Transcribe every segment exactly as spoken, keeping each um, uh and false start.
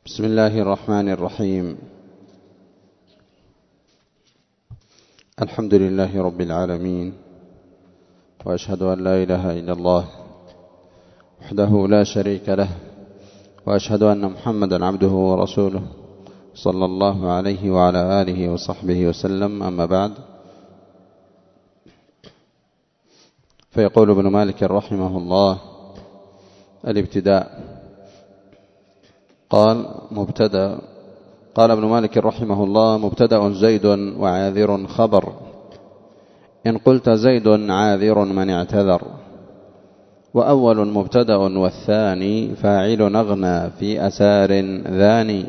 بسم الله الرحمن الرحيم. الحمد لله رب العالمين، وأشهد أن لا إله إلا الله وحده لا شريك له، وأشهد أن محمدا عبده ورسوله صلى الله عليه وعلى آله وصحبه وسلم. أما بعد، فيقول ابن مالك رحمه الله: الابتداء. قال مبتدأ قال ابن مالك رحمه الله: مبتدأ زيد وعاذر خبر. إن قلت زيد عاذر من اعتذر، وأول مبتدأ والثاني فاعل أغنى في أسار ذاني.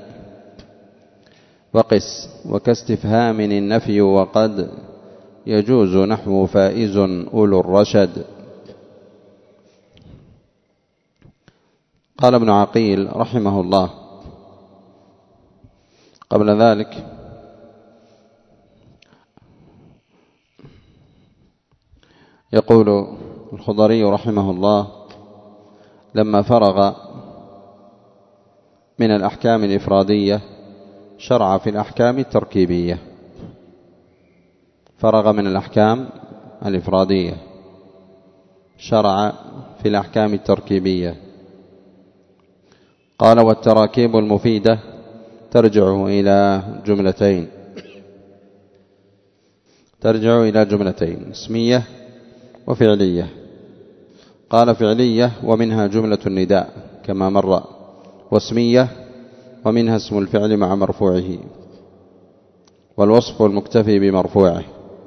وقس وكاستفهام النفي وقد يجوز نحو فائز أولو الرشد. قال ابن عقيل رحمه الله قبل ذلك: يقول الخضري رحمه الله: لما فرغ من الأحكام الإفرادية شرع في الأحكام التركيبية. فرغ من الأحكام الإفرادية شرع في الأحكام التركيبية. قال: والتراكيب المفيدة ترجع إلى جملتين ترجع إلى جملتين اسمية وفعلية. قال: فعلية ومنها جملة النداء كما مر، واسمية ومنها اسم الفعل مع مرفوعه، والوصف المكتفي بمرفوعه.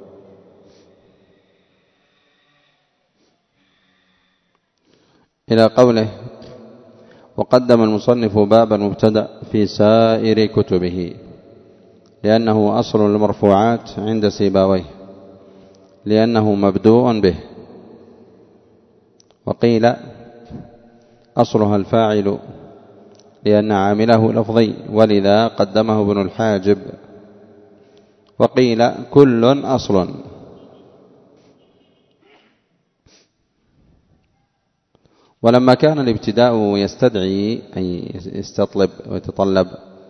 إلى قوله: وقدم المصنف باب المبتدأ في سائر كتبه لأنه أصل المرفوعات عند سيبويه، لأنه مبدوء به. وقيل أصلها الفاعل لأن عامله لفظي، ولذا قدمه ابن الحاجب. وقيل كل أصل. ولما كان الابتداء يستدعي أي يستطلب ويتطلب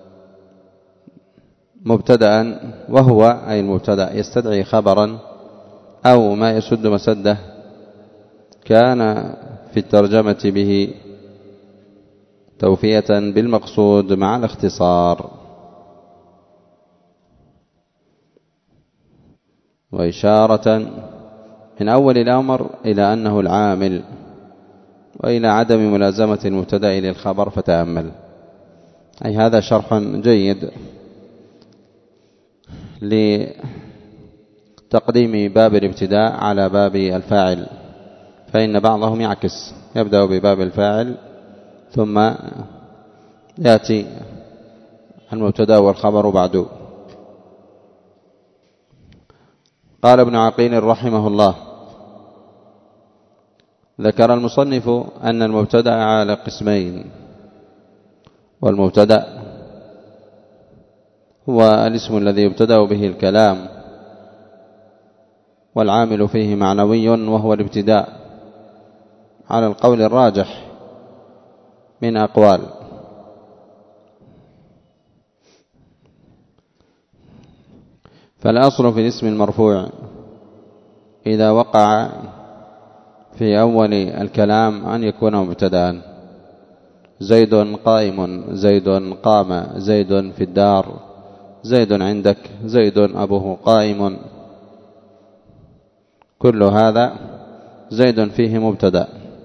مبتدأ، وهو أي المبتدأ يستدعي خبرا أو ما يسد مسده، كان في الترجمة به توفية بالمقصود مع الاختصار، وإشارة من أول الأمر إلى أنه العامل، وإلى عدم ملازمة المبتدأ للخبر. فتأمل. أي هذا شرح جيد لتقديم باب الابتداء على باب الفاعل، فإن بعضهم يعكس، يبدأ بباب الفاعل ثم يأتي المبتدأ والخبر بعده. قال ابن عقيل رحمه الله: ذكر المصنف أن المبتدأ على قسمين، والمبتدأ هو الاسم الذي يبتدأ به الكلام، والعامل فيه معنوي وهو الابتداء على القول الراجح من أقوال. فالأصل في الاسم المرفوع إذا وقع في أول الكلام أن يكون مبتدأ. زيد قائم، زيد قام، زيد في الدار، زيد عندك، زيد أبوه قائم، كل هذا زيد فيه مبتدأ.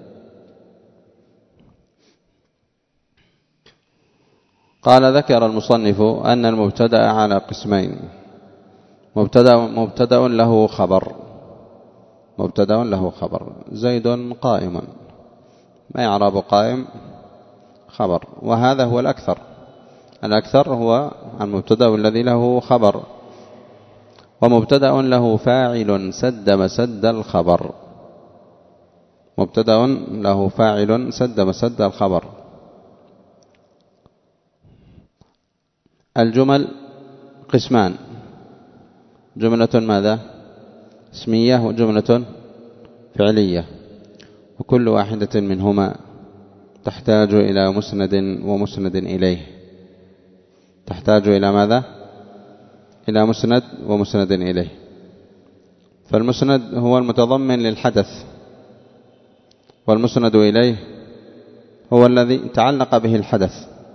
قال: ذكر المصنف أن المبتدأ على قسمين: مبتدأ مبتدأ له خبر مبتدأ له خبر زيد قائم. ما يعرب قائم؟ خبر، وهذا هو الأكثر. الأكثر هو المبتدأ الذي له خبر. ومبتدأ له فاعل سد مسد الخبر مبتدأ له فاعل سد مسد الخبر. الجمل قسمان: جملة ماذا؟ اسمية، وجملة فعلية، وكل واحدة منهما تحتاج إلى مسند ومسند إليه. تحتاج إلى ماذا؟ إلى مسند ومسند إليه. فالمسند هو المتضمن للحدث، والمسند إليه هو الذي تعلق به الحدث.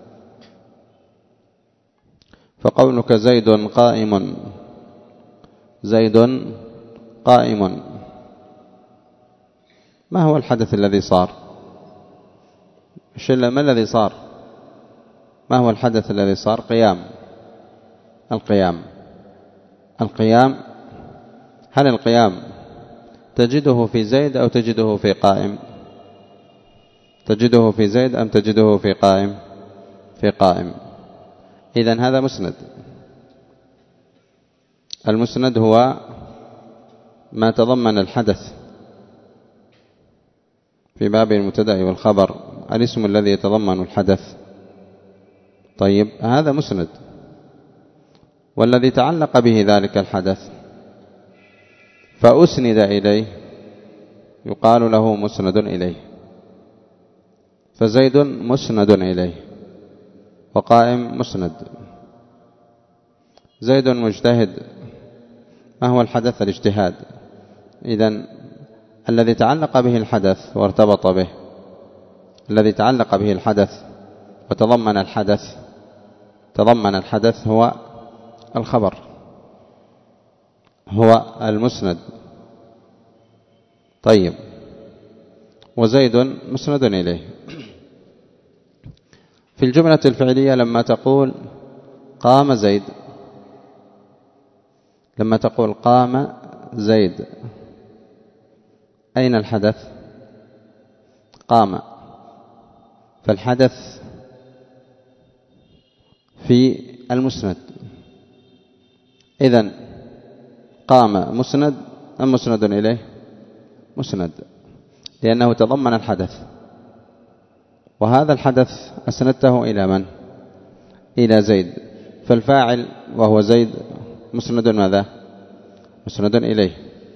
فقولك زيد قائم، زيد قائم، ما هو الحدث الذي صار؟ ما الذي صار؟ ما هو الحدث الذي صار؟ قيام، القيام القيام هل القيام تجده في زيد أو تجده في قائم؟ تجده في زيد أم تجده في قائم؟ في قائم. إذن هذا مسند. المسند هو ما تضمن الحدث في باب المبتدأ والخبر، الاسم الذي يتضمن الحدث. طيب هذا مسند، والذي تعلق به ذلك الحدث فأسند إليه يقال له مسند إليه. فزيد مسند إليه، وقائم مسند. زيد مجتهد، ما هو الحدث؟ الاجتهاد. إذن الذي تعلق به الحدث وارتبط به، الذي تعلق به الحدث وتضمن الحدث تضمن الحدث هو الخبر، هو المسند. طيب، وزيد مسند إليه. في الجملة الفعلية لما تقول قام زيد، لما تقول قام زيد، أين الحدث؟ قام. فالحدث في المسند. إذن قام مسند أم مسند إليه؟ مسند، لأنه تضمن الحدث، وهذا الحدث أسندته إلى من؟ إلى زيد. فالفاعل وهو زيد مسند ماذا؟ مسند إليه.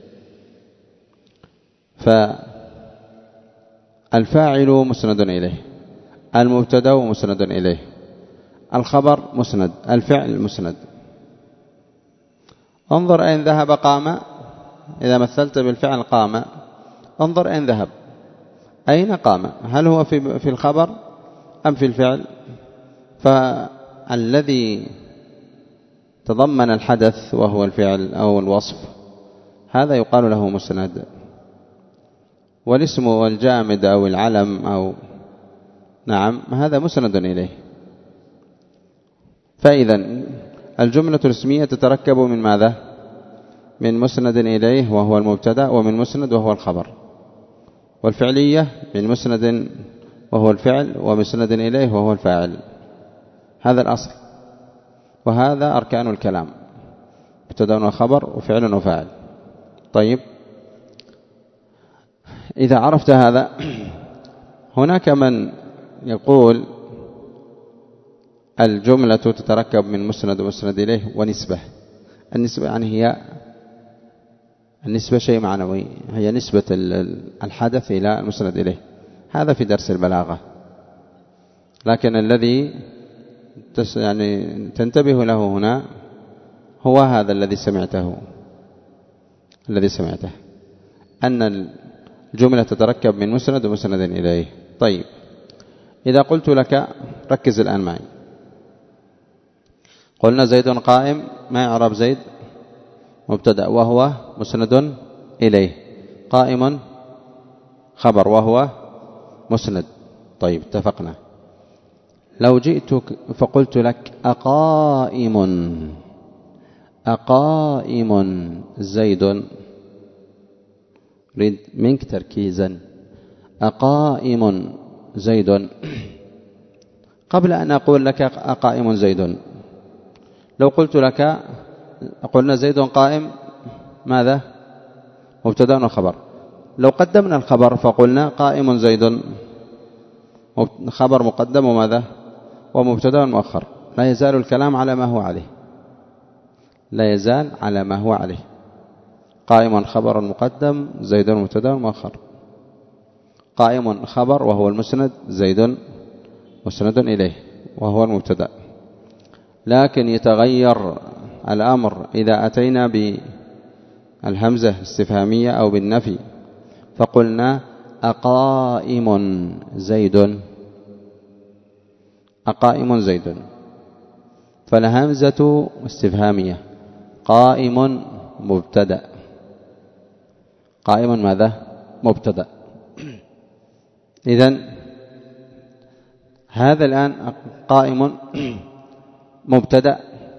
فالفاعل مسند إليه، المبتدأ مسند إليه، الخبر مسند، الفعل مسند. انظر أين ذهب قام. إذا مثلت بالفعل قام، انظر أين ذهب، أين قام؟ هل هو في في الخبر أم في الفعل؟ فالذي تضمن الحدث وهو الفعل أو الوصف هذا يقال له مسند. والاسم والجامد أو العلم أو نعم هذا مسند إليه. فإذا الجملة الاسمية تتركب من ماذا؟ من مسند إليه وهو المبتدأ، ومن مسند وهو الخبر. والفعلية من مسند وهو الفعل، ومسند إليه وهو الفاعل. هذا الأصل، وهذا أركان الكلام: مبتدأ وخبر وفعل وفاعل. طيب، إذا عرفت هذا، هناك من يقول الجملة تتركب من مسند ومسند إليه ونسبة. النسبة يعني هي النسبة شيء معنوي، هي نسبة الحدث إلى المسند إليه. هذا في درس البلاغة، لكن الذي يعني تنتبه له هنا هو هذا الذي سمعته الذي سمعته أن الجملة تتركب من مسند ومسند إليه. طيب، إذا قلت لك، ركز الآن معي، قلنا زيد قائم، ما إعراب زيد؟ مبتدأ وهو مسند إليه، قائم خبر وهو مسند. طيب، اتفقنا. لو جئتك فقلت لك أقائم أقائم زيد، ريد منك تركيزا، أقائم زيد، قبل أن أقول لك أقائم زيد، لو قلت لك قلنا زيد قائم، ماذا؟ مبتدأ وخبر. لو قدمنا الخبر فقلنا قائم زيد، خبر مقدم وماذا؟ ومبتدأ مؤخر. لا يزال الكلام على ما هو عليه، لا يزال على ما هو عليه. قائم خبر مقدم، زيد مبتدأ مؤخر. قائم خبر وهو المسند، زيد مسند إليه وهو المبتدأ. لكن يتغير الأمر إذا أتينا بالهمزة الاستفهامية أو بالنفي فقلنا أقائم زيد، أقائم زيد، فالهمزة استفهامية، قائم مبتدأ، قائم ماذا؟ مبتدأ. إذن هذا الآن قائم مبتدأ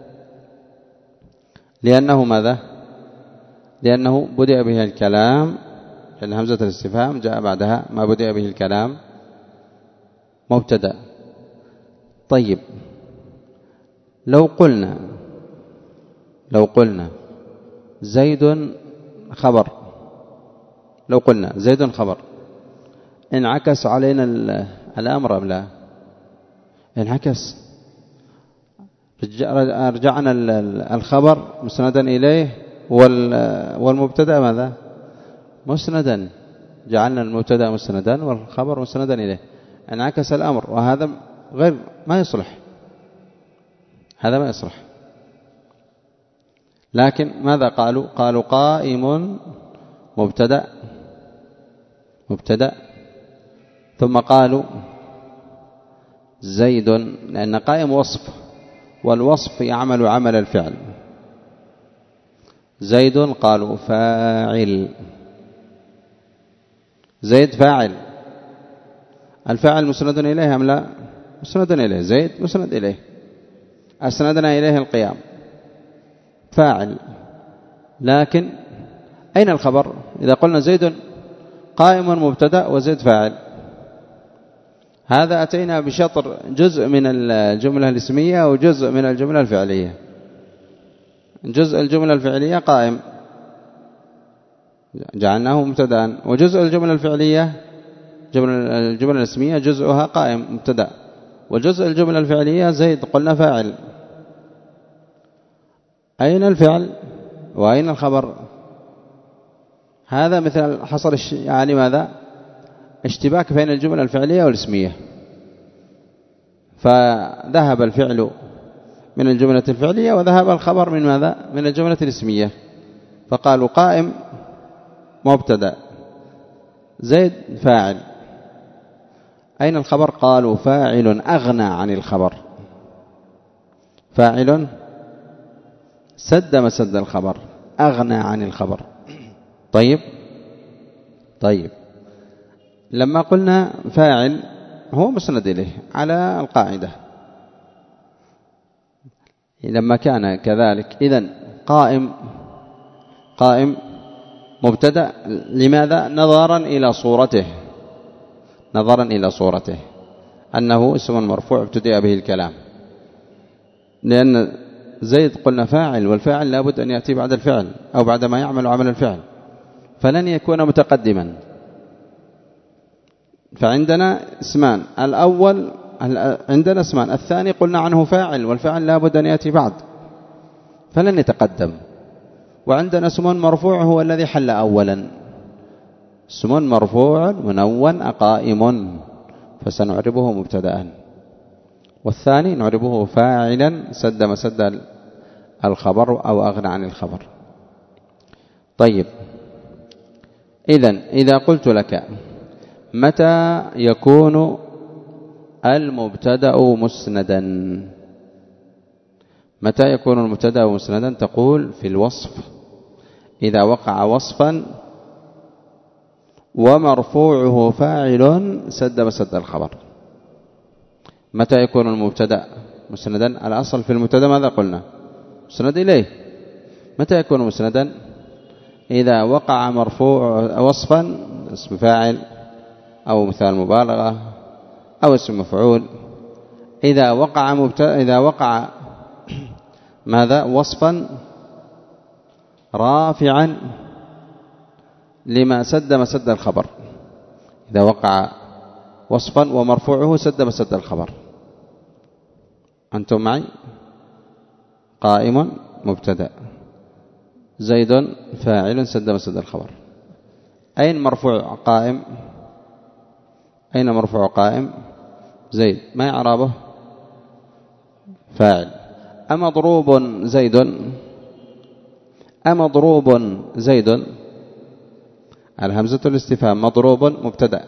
لأنه ماذا؟ لأنه بدأ به الكلام، لأن همزة الاستفهام جاء بعدها ما بدأ به الكلام مبتدأ. طيب لو قلنا لو قلنا زيد خبر، لو قلنا زيد خبر انعكس علينا الأمر أم لا؟ انعكس، رجعنا الخبر مسندا إليه والمبتدا ماذا؟ مسندا، جعلنا المبتدا مسندا والخبر مسندا إليه، انعكس الأمر، وهذا غير ما يصلح، هذا ما يصلح. لكن ماذا قالوا؟ قالوا قائم مبتدا مبتدا ثم قالوا زيد، لأن قائم وصف والوصف يعمل عمل الفعل. زيد قالوا فاعل، زيد فاعل، الفاعل مسند إليه أم لا؟ مسند إليه، زيد مسند إليه، أسندنا إليه القيام، فاعل. لكن أين الخبر؟ إذا قلنا زيد قائم مبتدأ وزيد فاعل، هذا أتينا بشطر جزء من الجملة الاسمية وجزء من الجملة الفعلية. جزء الجملة الفعلية قائم جعلناه مبتدأ، وجزء الجملة الفعلية الجملة الاسمية جزءها قائم مبتدأ، وجزء الجملة الفعلية زيد قلنا فاعل. أين الفعل وأين الخبر؟ هذا مثل حصل يعني ماذا؟ اشتباك بين الجملة الفعلية والاسمية، فذهب الفعل من الجملة الفعلية وذهب الخبر من ماذا؟ من الجملة الاسمية، فقالوا قائم مبتدأ زيد فاعل. أين الخبر؟ قالوا فاعل أغنى عن الخبر، فاعل سد مسد الخبر، أغنى عن الخبر. طيب طيب لما قلنا فاعل هو مسند إليه على القاعدة، لما كان كذلك إذن قائم قائم مبتدأ، لماذا؟ نظرا إلى صورته، نظرا إلى صورته أنه اسم مرفوع ابتدأ به الكلام، لأن زيد قلنا فاعل، والفاعل لابد أن يأتي بعد الفعل أو بعد ما يعمل عمل الفعل، فلن يكون متقدما. فعندنا اسمان، الأول عندنا اسمان، الثاني قلنا عنه فاعل، والفاعل لابد أن يأتي بعد فلن يتقدم. وعندنا اسم مرفوع هو الذي حل أولا، اسم مرفوع منون أقائم، فسنعربه مبتدأ، والثاني نعربه فاعلا سد مسد الخبر أو أغنى عن الخبر. طيب إذن إذا قلت لك متى يكون المبتدأ مسندا؟ متى يكون المبتدأ مسندا؟ تقول في الوصف إذا وقع وصفا ومرفوعه فاعل سد مسد الخبر. متى يكون المبتدأ مسندا؟ الأصل في المبتدأ ماذا قلنا؟ مسند إليه. متى يكون مسندا؟ إذا وقع مرفوع وصفا اسم فاعل أو مثال مبالغة أو اسم مفعول، إذا وقع مبتدأ إذا وقع ماذا؟ وصفا رافعا لما سد مسد الخبر، إذا وقع وصفا ومرفوعه سد مسد الخبر. أنتم معي؟ قائم مبتدأ زيد فاعل سد مسد الخبر. أين مرفوع قائم؟ أين مرفوع قائم؟ زيد، ما إعرابه؟ فاعل. أمضروب زيد أمضروب زيد. الهمزة الاستفهام مضروب مبتدأ،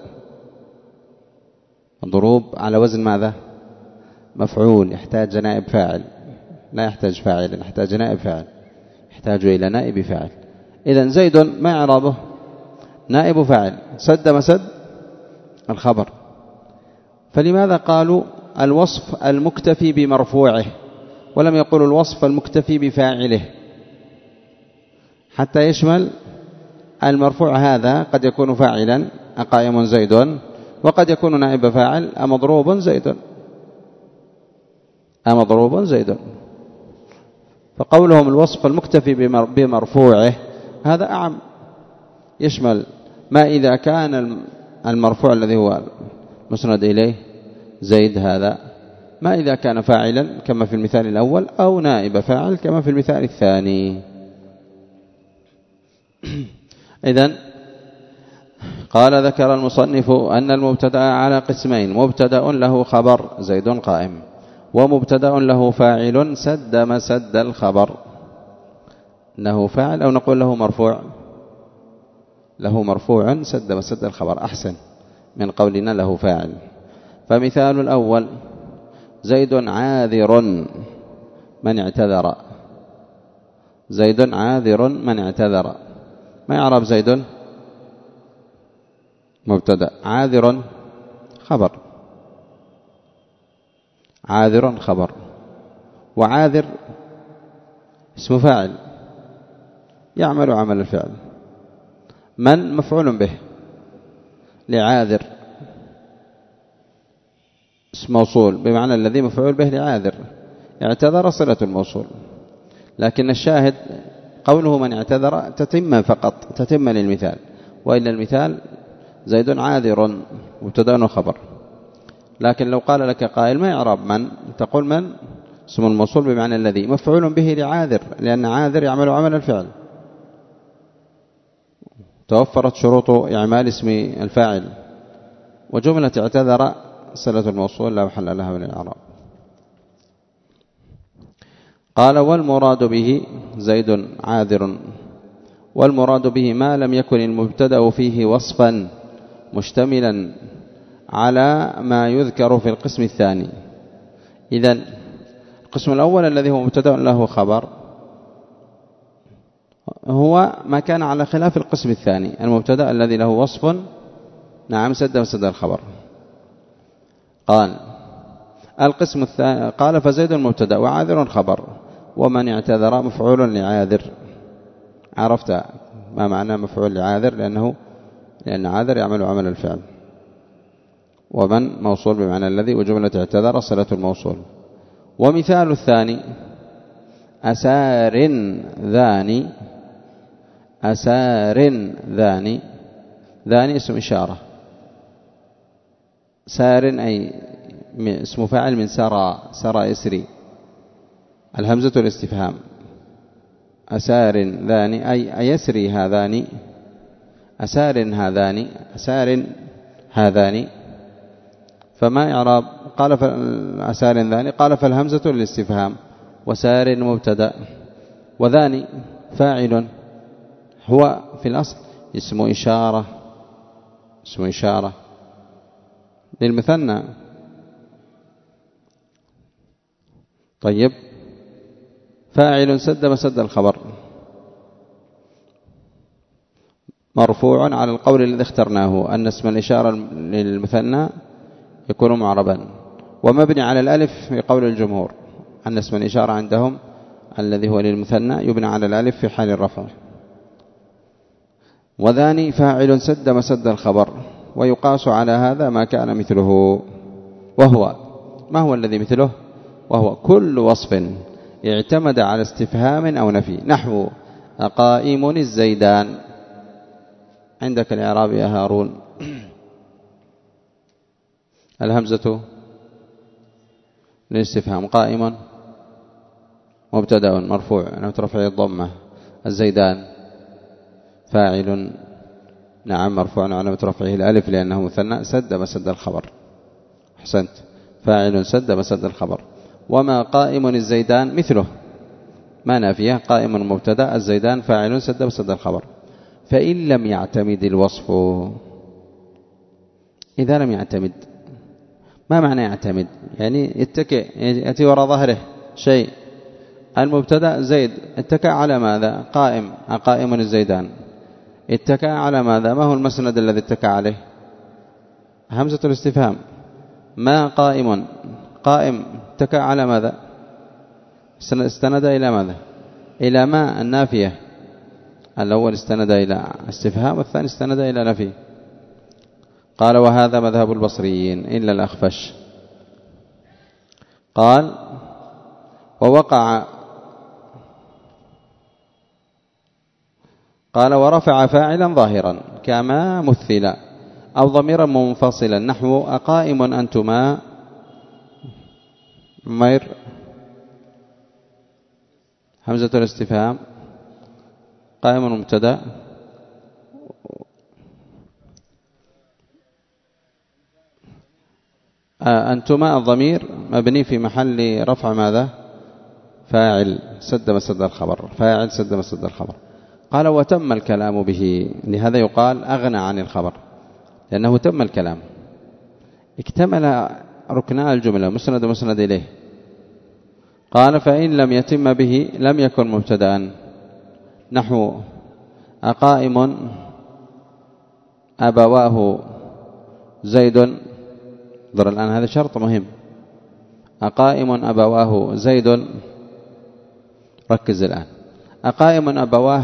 مضروب على وزن ماذا؟ مفعول، يحتاج نائب فاعل، لا يحتاج فاعل، يحتاج نائب فاعل، يحتاج إلى نائب فاعل. إذن زيد ما إعرابه؟ نائب فاعل، سد مسد الخبر. فلماذا قالوا الوصف المكتفي بمرفوعه ولم يقولوا الوصف المكتفي بفاعله؟ حتى يشمل المرفوع هذا قد يكون فاعلا أقائم زيد، وقد يكون نائب فاعل أمضروب زيد، أمضروب زيد. فقولهم الوصف المكتفي بمرفوعه هذا أعم، يشمل ما إذا كان المرفوع الذي هو مسند إليه زيد هذا، ما إذا كان فاعلا كما في المثال الأول أو نائب فاعل كما في المثال الثاني. إذن قال ذكر المصنف أن المبتدأ على قسمين: مبتدأ له خبر زيد قائم، ومبتدأ له فاعل سد مسد الخبر. له فاعل أو نقول له مرفوع، له مرفوع سد مسد الخبر أحسن من قولنا له فاعل. فمثال الأول: زيد عاذر من اعتذر. زيد عاذر من اعتذر، ما يعرب زيد؟ مبتدأ، عاذر خبر، عاذر خبر، وعاذر اسم فاعل يعمل عمل الفعل. من مفعول به، لعاذر اسم موصول بمعنى الذي مفعول به لعاذر، اعتذر صلة الموصول. لكن الشاهد قوله من اعتذر تتم فقط، تتم للمثال، وإلا المثال زيد عاذر مبتدأ وخبر. لكن لو قال لك قائل ما يعرب من، تقول من اسم الموصول بمعنى الذي مفعول به لعاذر، لأن عاذر يعمل عمل الفعل، توفرت شروط إعمال اسم الفاعل. وجملة اعتذر صلة الموصول لا محل لها من الإعراب. قال: والمراد به زيد عاذر، والمراد به ما لم يكن المبتدأ فيه وصفا مشتملا على ما يذكر في القسم الثاني. إذن القسم الأول الذي هو مبتدأ له خبر هو ما كان على خلاف القسم الثاني، المبتدأ الذي له وصف نعم سد مسد الخبر. قال القسم الثاني، قال: فزيد مبتدأ وعاذر خبر، ومن اعتذر مفعول لعاذر. عرفت ما معنى مفعول لعاذر؟ لأنه لأن عاذر يعمل عمل الفعل، ومن موصول بمعنى الذي، وجملة اعتذر صلة الموصول. ومثال الثاني: أسار ذاني. أسار ذاني، ذاني اسم إشارة، سار أي اسم فاعل من سرى، سرى يسري، الهمزة الاستفهام. أسار ذاني أي أيسري هذان، أسار هذان، أسار هذان. فما إعراب؟ قال أسار ذاني، قال فالهمزة للاستفهام، وسار مبتدأ، وذاني فاعل، هو في الأصل اسم إشارة، اسم إشارة للمثنى. طيب، فاعل سد مسد الخبر، مرفوع على القول الذي اخترناه أن اسم الإشارة للمثنى يكون معربا، ومبني على الألف في قول الجمهور أن اسم الإشارة عندهم الذي هو للمثنى يبنى على الألف في حال الرفع. وذاني فاعل سد مسد الخبر، ويقاس على هذا ما كان مثله، وهو ما هو الذي مثله؟ وهو كل وصف اعتمد على استفهام أو نفي، نحو أقائم الزيدان. عندك الإعراب يا هارون؟ الهمزة للاستفهام، قائم مبتدأ مرفوع علامة رفعه الضمة، الزيدان فاعل نعم مرفوع علامة رفعه الألف لأنه مثنى، سد مسد الخبر. أحسنت، فاعل سد مسد الخبر. وما قائم الزيدان مثله، ما نافية، قائم مبتدا، الزيدان فاعل، سد وسد الخبر. فإن لم يعتمد الوصف، إذا لم يعتمد، ما معنى يعتمد؟ يعني يتكئ، يأتي وراء ظهره شيء، المبتدا زيد، اتكأ على ماذا؟ قائم، قائم الزيدان، اتكأ على ماذا؟ ما هو المسند الذي اتكأ عليه؟ همزة الاستفهام. ما قائم، قائم اتكأ على ماذا؟ استند إلى ماذا؟ إلى ما النافية، الأول استند إلى استفهام والثاني استند إلى نفي. قال وهذا مذهب البصريين إلا الأخفش. قال ووقع، قال ورفع فاعلا ظاهرا كما مثلا أو ضميرا منفصلا نحو أقائم أنتما مير، همزة الاستفهام، قائم مبتدا، أنتما الضمير مبني في محل رفع ماذا؟ فاعل، سد مسد الخبر، فاعل سد مسد الخبر. قال وتم الكلام به، لهذا يقال أغنى عن الخبر، لأنه تم الكلام، اكتمل ركناء الجملة، مسند ومسند إليه. قال فإن لم يتم به لم يكن مبتدأ، نحو أقائم أبواه زيد، انظر الآن هذا شرط مهم، أقائم أبواه زيد، ركز الآن، أقائم أبواه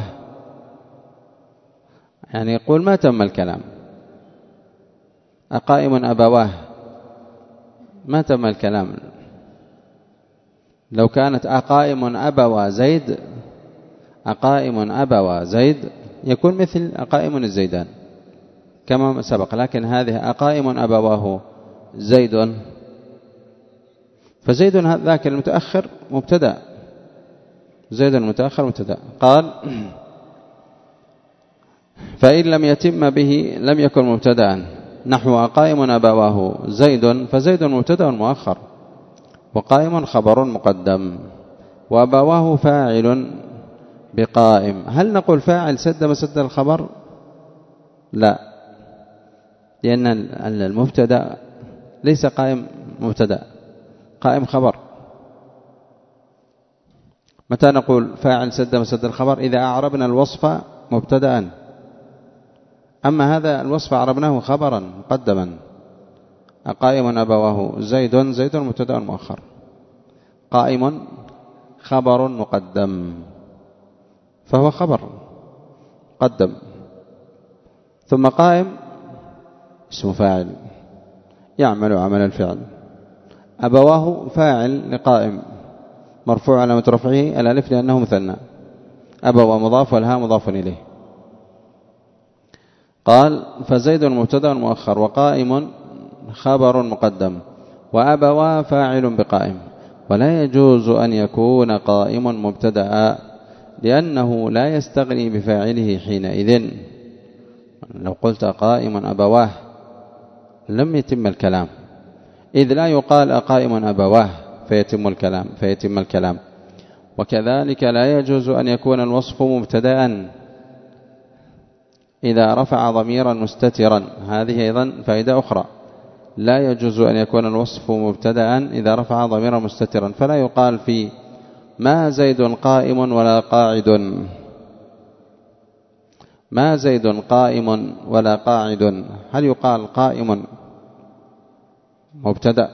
يعني يقول ما تم الكلام، أقائم أبواه ما تم الكلام. لو كانت أقائم أبوا زيد، أقائم أبوا زيد يكون مثل أقائم الزيدان كما سبق، لكن هذه أقائم أبواه زيد، فزيد ذاك المتأخر مبتدأ، زيد المتأخر مبتدأ. قال فإن لم يتم به لم يكن مبتدأ، نحو أقائم أبواه زيد، فزيد مبتدأ مؤخر، وقائم خبر مقدم، وأبواه فاعل بقائم. هل نقول فاعل سد مسد الخبر؟ لا، لأن المبتدأ ليس قائم مبتدأ، قائم خبر. متى نقول فاعل سد مسد الخبر؟ إذا أعربنا الوصف مبتدأ، أما هذا الوصف أعربناه خبرا مقدما، أقائم أبواه زيد، زيد مبتدأ مؤخر، قائم خبر مقدم، فهو خبر قدم، ثم قائم اسم فاعل يعمل عمل الفعل، أبواه فاعل لقائم مرفوع علامة رفعه الألف لأنه مثنى، أبوا مضاف والهاء مضاف إليه. قال فزيد مبتدأ مؤخر، وقائم خبر مقدم، وأبوا فاعل بقائم. ولا يجوز أن يكون قائم مبتدأ، لأنه لا يستغني بفاعله حينئذ. لو قلت قائم أبواه لم يتم الكلام، إذ لا يقال أقائم أبواه فيتم الكلام فيتم الكلام وكذلك لا يجوز أن يكون الوصف مبتدأ إذا رفع ضميرا مستترا. هذه أيضا فائدة أخرى، لا يجوز أن يكون الوصف مبتدأ إذا رفع ضميرا مستترا، فلا يقال في ما زيد قائم ولا قاعد، ما زيد قائم ولا قاعد. هل يقال قائم مبتدأ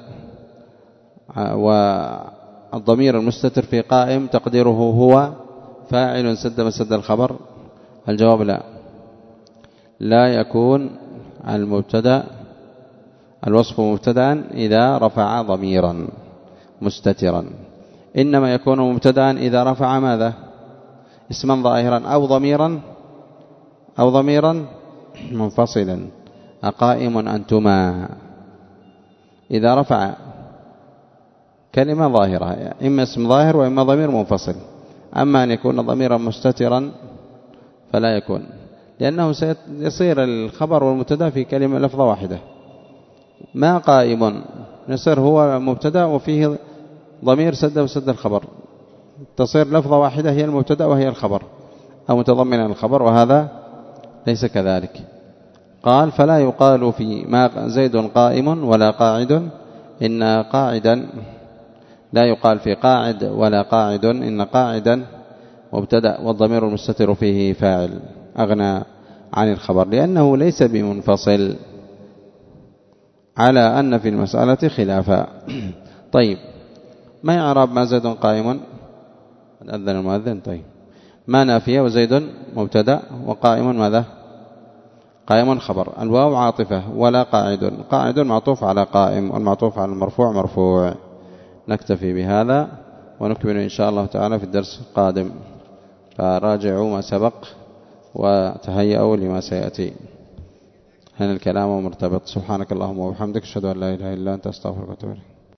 والضمير المستتر في قائم تقديره هو فاعل سد مسد الخبر؟ الجواب لا، لا يكون المبتدأ الوصف مبتدأ إذا رفع ضميرا مستترا، إنما يكون مبتدأ إذا رفع ماذا؟ اسما ظاهرا أو ضميرا أو ضميرا منفصلا، أقائم أنتما، إذا رفع كلمة ظاهرة إما اسم ظاهر وإما ضمير منفصل. أما أن يكون ضميرا مستترا فلا يكون، لأنه سيصير الخبر والمبتدا في كلمة لفظة واحدة. ما قائم يصير هو مبتدا وفيه ضمير سد وسد الخبر، تصير لفظة واحدة هي المبتدأ وهي الخبر أو متضمنا الخبر، وهذا ليس كذلك. قال فلا يقال في ما زيد قائم ولا قاعد إن قاعدا، لا يقال في قاعد ولا قاعد إن قاعدا مبتدأ والضمير المستتر فيه فاعل أغنى عن الخبر، لأنه ليس بمنفصل، على أن في المسألة خلافا. طيب ما يعرب ما زيد قائم؟ أذن المؤذن. طيب ما نافية وزيد مبتدأ وقائم ماذا؟ قائم خبر، الواو عاطفة، ولا قاعد، قاعد معطوف على قائم والمعطوف على المرفوع مرفوع. نكتفي بهذا ونكمل إن شاء الله تعالى في الدرس القادم، فراجعوا ما سبق وتهيئوا لما سيأتي. هنا الكلام مرتبط. سبحانك اللهم وبحمدك، أشهد أن لا إله إلا أنت، أستغفرك وأتوب إليك.